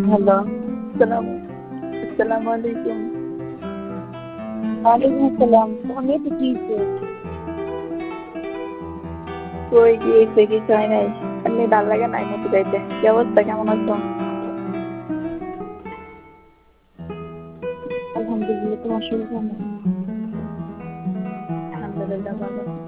Hello. আসসালামু আলাইকুম। ওয়ালাইকুম আসসালাম। তোমার মেয়েটা কি হয়েছে? কই গিয়েছে? কিছু হয় নাই। এমনি ভাল লাগে নাই মতো যাইতে। কি অবস্থা, কেমন আছো? আলহামদুলিল্লাহ, তোমার শরীর কেমন?